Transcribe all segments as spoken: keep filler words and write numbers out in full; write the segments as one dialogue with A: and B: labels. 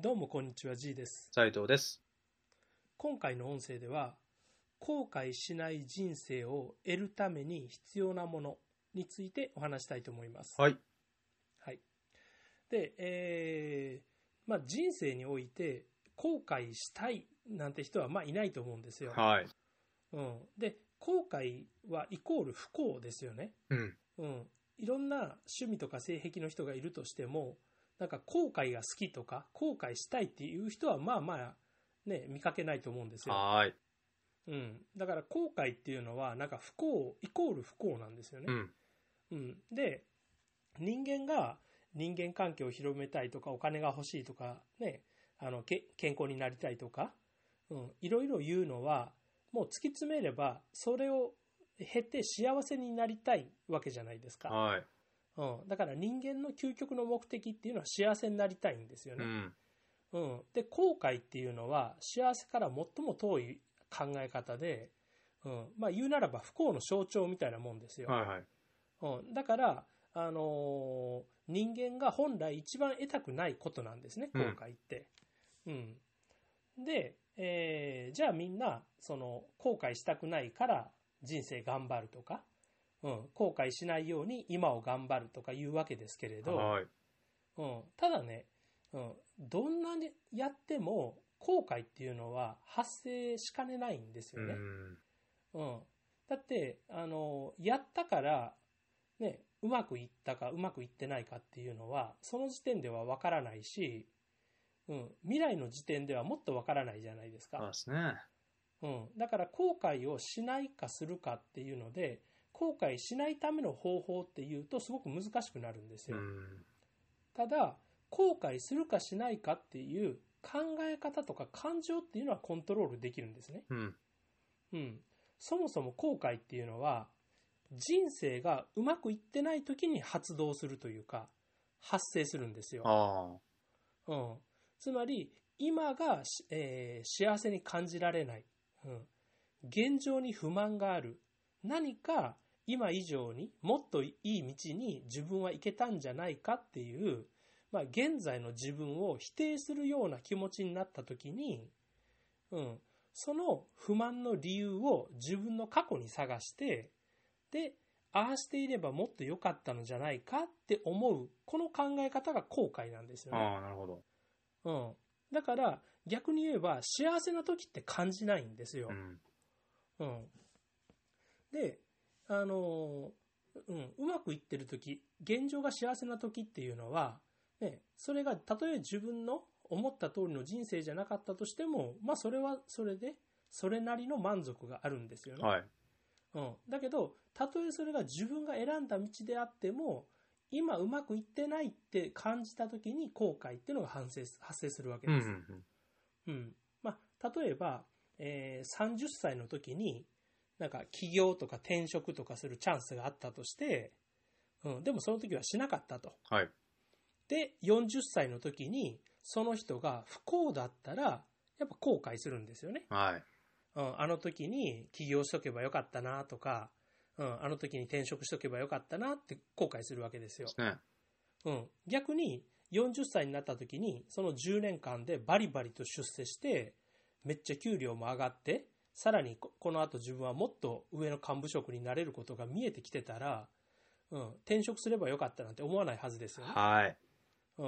A: どうもこんにちは、G です。
B: 斉藤です。
A: 今回の音声では、後悔しない人生を得るために必要なものについてお話したいと思います。
B: はい。
A: はい。で、えー、まあ人生において後悔したいなんて人はまあいないと思うんですよ。
B: はい。
A: うん。で、後悔はイコール不幸ですよね。
B: うん。
A: うん。いろんな趣味とか性癖の人がいるとしても、なんか後悔が好きとか後悔したいっていう人はまあまあね見かけないと思うんですよ。
B: はーい。
A: うん、だから後悔っていうのはなんか不幸イコール不幸なんですよね。
B: うん。
A: うん、で人間が人間関係を広めたいとかお金が欲しいとかねあのけ健康になりたいとか、うん、いろいろ言うのはもう突き詰めればそれを経て幸せになりたいわけじゃないですか。
B: はい。
A: うん、だから人間の究極の目的っていうのは幸せになりたいんですよね。
B: うん。
A: うん、で後悔っていうのは幸せから最も遠い考え方で、うん、まあ言うならば不幸の象徴みたいなもんですよ。
B: はいはい。
A: うん、だから、あのー人間が本来一番得たくないことなんですね、後
B: うん。
A: 悔って。うん、で、えーじゃあみんなその後悔したくないから人生頑張るとか、うん、後悔しないように今を頑張るとか言うわけですけれど、
B: はい。
A: うん、ただね、うん、どんなにやっても後悔っていうのは発生しかねないんです
B: う
A: よね。
B: ん。
A: うん、だってあのやったから、ね、うまくいったかうまくいってないかっていうのはその時点ではわからないし、うん、未来の時点ではもっとわからないじゃないですか。
B: そうですね。
A: うん、だから後悔をしないかするかっていうので後悔しないための方法っていうとすごく難しくなるんですよ。
B: うん。
A: ただ後悔するかしないかっていう考え方とか感情っていうのはコントロールできるんですね。
B: うん。
A: うん、そもそも後悔っていうのは人生がうまくいってない時に発動するというか発生するんですよ。
B: あ
A: うん、つまり今が、えー幸せに感じられない、うん、現状に不満がある、何か今以上にもっといい道に自分は行けたんじゃないかっていう、まあ、現在の自分を否定するような気持ちになった時に、うん、その不満の理由を自分の過去に探してでああしていればもっと良かったのじゃないかって思うこの考え方が後悔なんですよ
B: あ。
A: ね。
B: ああ、なるほど。
A: うん、だから逆に言えば幸せな時って感じないんですよ。
B: うん。
A: うん、で、あのうん、うまくいってる時、現状が幸せな時っていうのは、ね、それがたとえ自分の思った通りの人生じゃなかったとしても、まあそれはそれで、それなりの満足があるんですよね。
B: はい。
A: うん、だけど、たとえそれが自分が選んだ道であっても、今うまくいってないって感じた時に後悔っていうのが発生発生するわけ
B: うん。う
A: です。
B: ん。
A: うん。まあ、例えば、えー、さんじゅっさいの時に、なんか起業とか転職とかするチャンスがあったとして、うん、でもその時はしなかったと。
B: はい。
A: で、よんじゅっさいの時に、その人が不幸だったら、やっぱ後悔するんですよね。
B: はい。
A: うん、あの時に起業しとけばよかったなとか、うん、あの時に転職しとけばよかったなって後悔するわけですよ。
B: ですね。
A: うん、逆によんじゅっさいになった時にそのじゅうねんかんでバリバリと出世してめっちゃ給料も上がってさらにこの後自分はもっと上の幹部職になれることが見えてきてたら、うん、転職すればよかったなんて思わないはずですよね。
B: はい。
A: うん、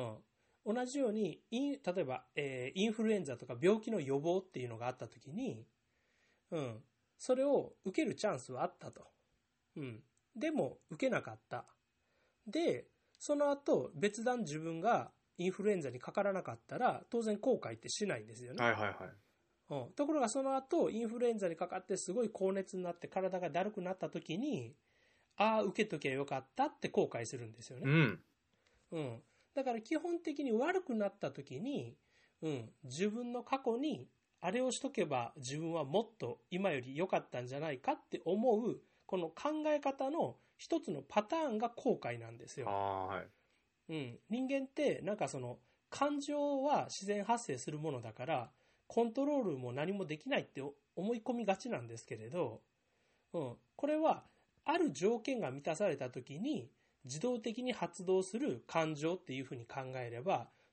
A: 同じように例えば、えーインフルエンザとか病気の予防っていうのがあった時に、うん、それを受けるチャンスはあったと。うん、でも受けなかった。でその後別段自分がインフルエンザにかからなかったら当然後悔ってしないんですよね。
B: はいはいはい。
A: うん、ところがその後インフルエンザにかかってすごい高熱になって体がだるくなった時にああ受けときゃよかったって後悔するんですよね。
B: うん。
A: うん、だから基本的に悪くなった時に、うん、自分の過去にあれをしとけば自分はもっと今より良かったんじゃないかって思うこの考え方の一つのパターンが後悔なんですよ。
B: はい。
A: うん、人間ってなんかその感情は自然発生するものだからコントロールも何もできないって思い込みがちなんですけれど、うん、これはある条件が満たされた時に自動的に発動する感情っていうふうに考えれば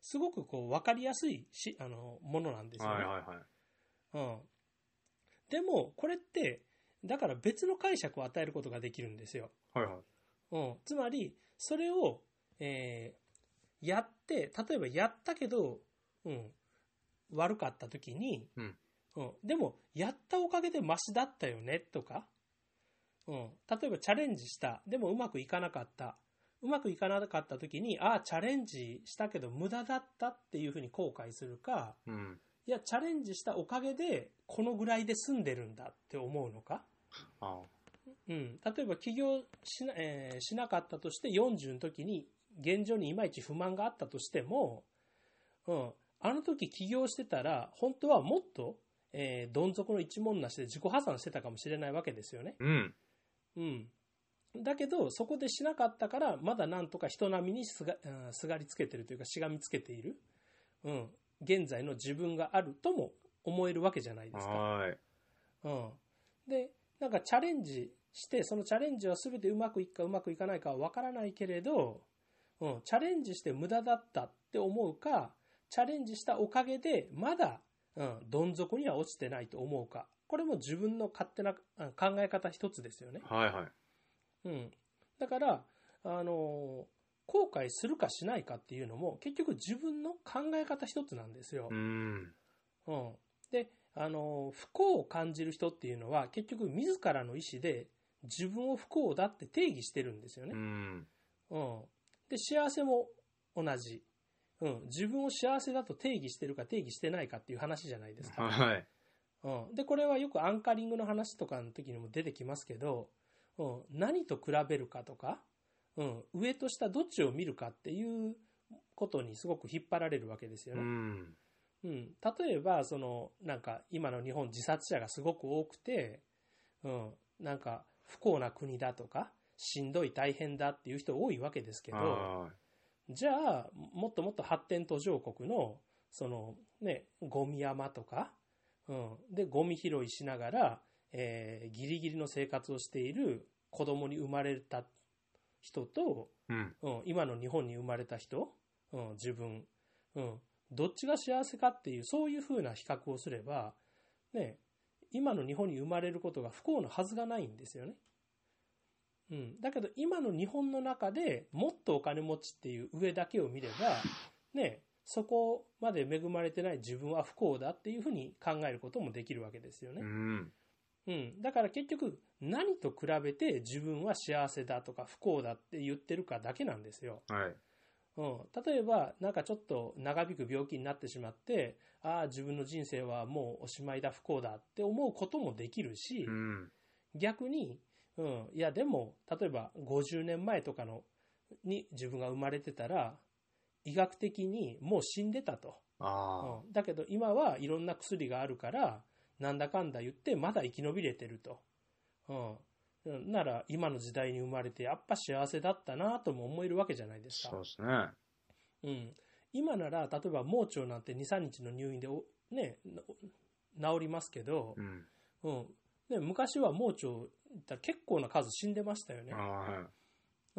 A: すごくこう分かりやすいしあのものなんですよね。
B: はいはいはい。
A: うん、でもこれってだから別の解釈を与えることができるんですよ。
B: はいはい。
A: うん、つまりそれを、えー、やって例えばやったけど、うん、悪かった時に、
B: うん
A: うん、でもやったおかげでマシだったよねとか、うん、例えばチャレンジしたでもうまくいかなかったうまくいかなかった時にああチャレンジしたけど無駄だったっていうふうに後悔するか、
B: うん。
A: いやチャレンジしたおかげでこのぐらいで済んでるんだって思うのか、
B: あ
A: うん、例えば起業しな、えーしなかったとしてよんじゅうの時に現状にいまいち不満があったとしても、うん、あの時起業してたら本当はもっと、えーどん底の一文なしで自己破産してたかもしれないわけですよね。
B: うん。
A: うん、だけどそこでしなかったからまだなんとか人並みにすが、うん、すがりつけてるというかしがみつけている、うん、現在の自分があるとも思えるわけじゃないですか。
B: はい。
A: うん、でなんかチャレンジしてそのチャレンジは全てうまくいくかうまくいかないかは分からないけれど、うん、チャレンジして無駄だったって思うかチャレンジしたおかげでまだ、うん、どん底には落ちてないと思うか、これも自分の勝手なうん考え方一つですよね。
B: はいはい。
A: うん、だからあの後悔するかしないかっていうのも結局自分の考え方一つなんですよ。
B: うん。
A: うん、であの不幸を感じる人っていうのは結局自らの意思で自分を不幸だって定義してるんですよね。
B: うん。
A: うん、で幸せも同じ、うん、自分を幸せだと定義してるか定義してないかっていう話じゃないですか。
B: はい。
A: うん、でこれはよくアンカリングの話とかの時にも出てきますけど、うん、何と比べるかとか、うん、上と下どっちを見るかっていうことにすごく引っ張られるわけですよ
B: う
A: ね。
B: ん。
A: うん、例えばそのなんか今の日本自殺者がすごく多くて、うん、なんか不幸な国だとかしんどい大変だっていう人多いわけですけど、
B: は
A: じゃあもっともっと発展途上国のそのねゴミ山とか、うん、でゴミ拾いしながら、えーギリギリの生活をしている子供に生まれた人と、
B: い。うん。
A: うん、今の日本に生まれた人、うん、自分、うん、どっちが幸せかっていうそういうふうな比較をすれば、ね、今の日本に生まれることが不幸なはずがないんですよね。うん、だけど今の日本の中でもっとお金持ちっていう上だけを見れば、ね、そこまで恵まれてない自分は不幸だっていうふうに考えることもできるわけですよね。
B: うん。
A: うん、だから結局何と比べて自分は幸せだとか不幸だって言ってるかだけなんですよ。
B: はい。
A: うん、例えばなんかちょっと長引く病気になってしまってああ自分の人生はもうおしまいだ不幸だって思うこともできるし、
B: うん。
A: 逆に、うん、いやでも例えばごじゅうねんまえとかのに自分が生まれてたら医学的にもう死んでたと、
B: あ
A: うん、だけど今はいろんな薬があるからなんだかんだ言ってまだ生き延びれてると、うん、なら今の時代に生まれてやっぱ幸せだったなとも思えるわけじゃないですか。
B: そうですね。
A: うん、今なら例えば盲腸なんてにさんにちの入院でお、ね、治りますけど、
B: うん。
A: うんね、昔は盲腸ったら結構な数死んでましたよね。
B: は
A: うん、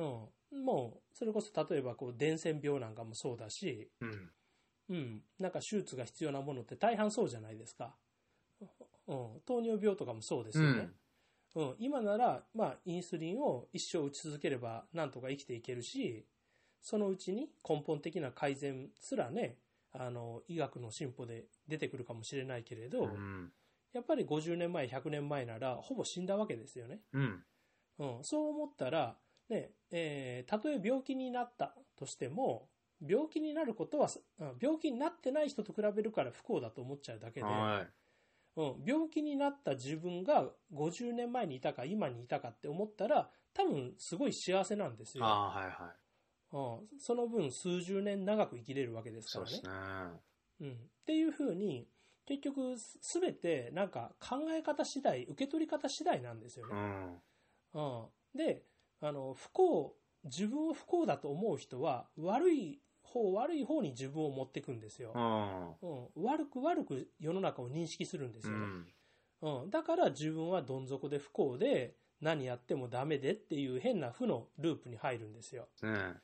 A: もうそれこそ例えばこう伝染病なんかもそうだし、
B: い。うん。
A: うん、なんか手術が必要なものって大半そうじゃないですか。うん、糖尿病とかもそうですよね。うん、今なら、まあ、インスリンを一生打ち続ければなんとか生きていけるし、そのうちに根本的な改善すらね、あの医学の進歩で出てくるかもしれないけれど、
B: うん。
A: やっぱりごじゅうねんまえひゃくねんまえならほぼ死んだわけですよね。
B: うん。
A: うん、そう思ったら、ねえーたとえ病気になったとしても病気になることは病気になってない人と比べるから不幸だと思っちゃうだけで、
B: はい。
A: うん、病気になった自分がごじゅうねんまえにいたか今にいたかって思ったら多分すごい幸せなんですよ。
B: ああ、はいはい。
A: うん、その分数十年長く生きれるわけですからね。
B: そうですね。
A: うん、っていうふうに結局全てなんか考え方次第受け取り方次第なんですよね。
B: うん。
A: うん、であの不幸自分を不幸だと思う人は悪い方悪い方に自分を持っていくんですよ。
B: うん。
A: うん、悪く悪く世の中を認識するんですよね。
B: うん。
A: うん、だから自分はどん底で不幸で何やってもダメでっていう変な負のループに入るんですよ。
B: ね
A: う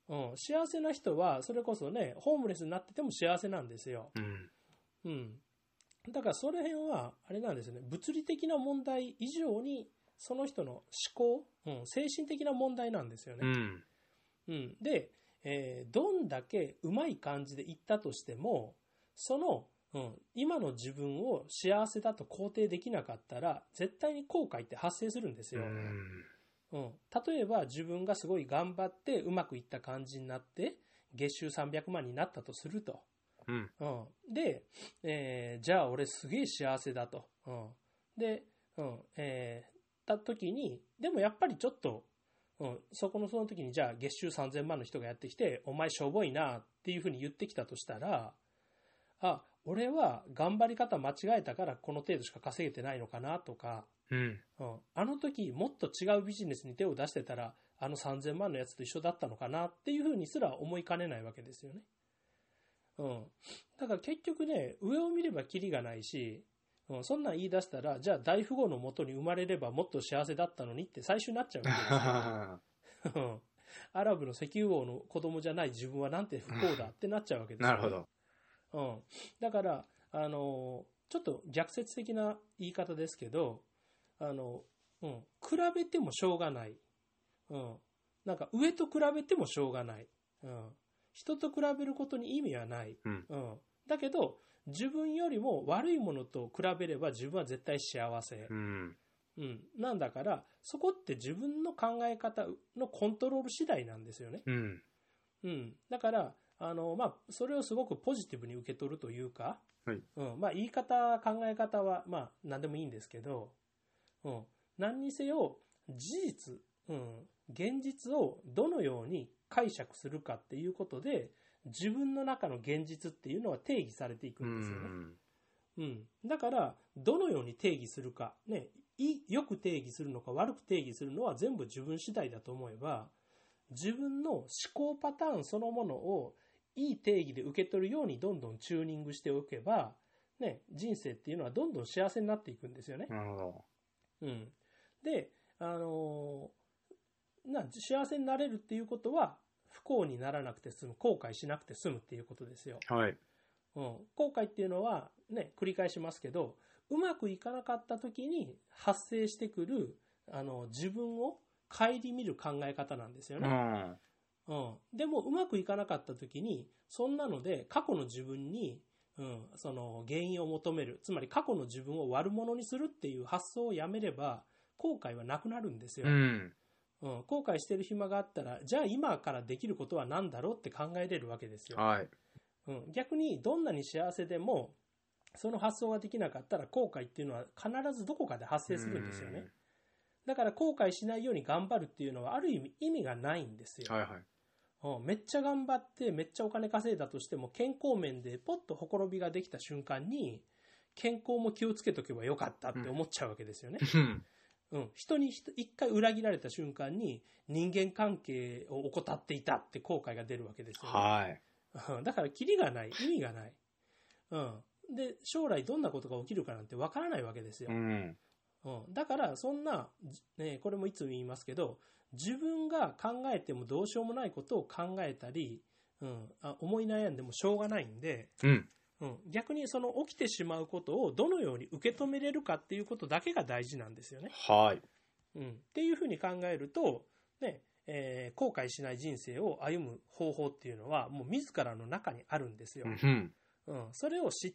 A: うん、幸せな人はそれこそね、ホームレスになってても幸せなんですよ。うん。うん。だからその辺はあれなんですね。物理的な問題以上にその人の思考、うん、精神的な問題なんですよね。
B: うん。
A: うん、で、えー、どんだけうまい感じで言ったとしても、その、うん、今の自分を幸せだと肯定できなかったら絶対に後悔って発生するんですよ。うん、例えば自分がすごい頑張ってうまくいった感じになって月収さんびゃくまんになったとすると。
B: うん
A: うん、で、えー、じゃあ俺すげえ幸せだと。うん、で、うんえー、た時にでもやっぱりちょっと、うん、そこのその時にじゃあ月収さんぜんまんの人がやってきてお前しょぼいなっていうふうに言ってきたとしたら、あ、俺は頑張り方間違えたからこの程度しか稼げてないのかなとか、
B: うん
A: うん、あの時もっと違うビジネスに手を出してたらあのさんぜんまんのやつと一緒だったのかなっていうふうにすら思いかねないわけですよね。うん、だから結局ね、上を見ればキリがないし、うん、そんなん言い出したらじゃあ大富豪のもとに生まれればもっと幸せだったのにって最初になっちゃうわけですよアラブの石油王の子供じゃない自分はなんて不幸だってなっちゃうわけですよ、ね、
B: なるほど。
A: うん、だからあのちょっと逆説的な言い方ですけど、あの、うん、比べてもしょうがない、うん、なんか上と比べてもしょうがない、うん、人と比べることに意味はない、
B: うん
A: うん、だけど自分よりも悪いものと比べれば自分は絶対幸せ、
B: うん
A: うん、なんだからそこって自分の考え方のコントロール次第なんですよね、
B: うん
A: うん、だからあの、まあ、それをすごくポジティブに受け取るというか、
B: はい
A: うんまあ、言い方考え方は、まあ、何でもいいんですけど、うん、何にせよ事実、うん、現実をどのように解釈するかっていうことで自分の中の現実っていうのは定義されていくんですよね。うん、だからどのように定義するか、ね、よく定義するのか悪く定義するのは全部自分次第だと思えば、自分の思考パターンそのものをいい定義で受け取るようにどんどんチューニングしておけば、ね、人生っていうのはどんどん幸せになっていくんですよね。
B: なるほど。
A: うん、で、あのー、な幸せになれるっていうことは不幸にならなくて済む、後悔しなくて済むっていうことですよ。
B: はい。
A: うん、後悔っていうのはね、繰り返しますけど、うまくいかなかった時に発生してくるあの自分を顧みる考え方なんですよね。うん、でもうまくいかなかった時にそんなので過去の自分に、うん、その原因を求める、つまり過去の自分を悪者にするっていう発想をやめれば後悔はなくなるんですよ。
B: うん
A: うん、後悔してる暇があったらじゃあ今からできることは何だろうって考えれるわけですよ。
B: はい。
A: うん、逆にどんなに幸せでもその発想ができなかったら後悔っていうのは必ずどこかで発生するんですよね。だから後悔しないように頑張るっていうのはある意味意味がないんですよ。
B: はいはい。
A: うん、めっちゃ頑張ってめっちゃお金稼いだとしても健康面でポッとほころびができた瞬間に健康も気をつけとけばよかったって思っちゃうわけですよね。
B: うん
A: うん、人に一回裏切られた瞬間に人間関係を怠っていたって後悔が出るわけですよね。
B: はい。
A: だからキリがない、意味がない。うん。で、将来どんなことが起きるかなんてわからないわけですよ。
B: うん
A: うん、だからそんな、ね、これもいつも言いますけど、自分が考えてもどうしようもないことを考えたり、うん、あ思い悩んでもしょうがないんで、
B: うん
A: うん、逆にその起きてしまうことをどのように受け止めれるかっていうことだけが大事なんですよね。
B: はい。
A: うん、っていうふうに考えると、ねえー、後悔しない人生を歩む方法っていうのはもう自らの中にあるんですよ。
B: うん
A: うん、それを知って、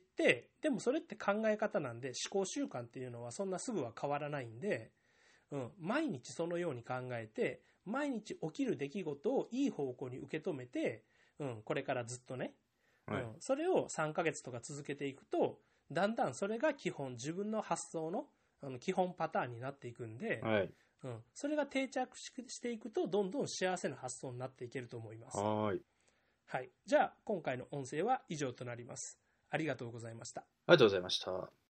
A: でもそれって考え方なんで思考習慣っていうのはそんなすぐは変わらないんで、うん、毎日そのように考えて毎日起きる出来事をいい方向に受け止めて、うん、これからずっとね、
B: はい
A: うん、それをさんかげつとか続けていくとだんだんそれが基本自分の発想の、あの基本パターンになっていくんで、
B: はい。
A: うん、それが定着していくとどんどん幸せな発想になっていけると思います。
B: はい。
A: はい、じゃあ今回の音声は以上となります。ありがとうございました。
B: ありがとうございました。